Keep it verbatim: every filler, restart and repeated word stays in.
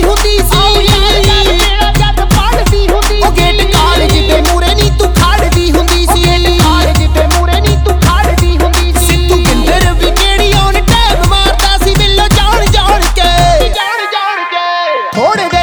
ਹੁੰਦੀ ਸੀ ਜਦ ਪੜ੍ਹਦੀ ਹੁੰਦੀ ਉਹ ਗੇਟ ਕਾਲਜ ਦੇ ਮੂਰੇ ਨੀ ਤੂੰ ਖੜਦੀ ਹੁੰਦੀ ਸੀ ਕਾਲਜ ਦੇ ਮੂਰੇ ਨੀ ਤੂੰ ਖੜਦੀ ਹੁੰਦੀ ਸੀ ਸਿੱਧੂ ਗਿੰਦਰ ਵੀ ਕਿਹੜੀ ਔਨ ਟੈਬ ਮਾਰਦਾ ਸੀ ਬਿੱਲੋ ਜਾਣ ਜਾਣ ਕੇ ਜਾਣ ਜਾਣ ਕੇ ਥੋੜੇ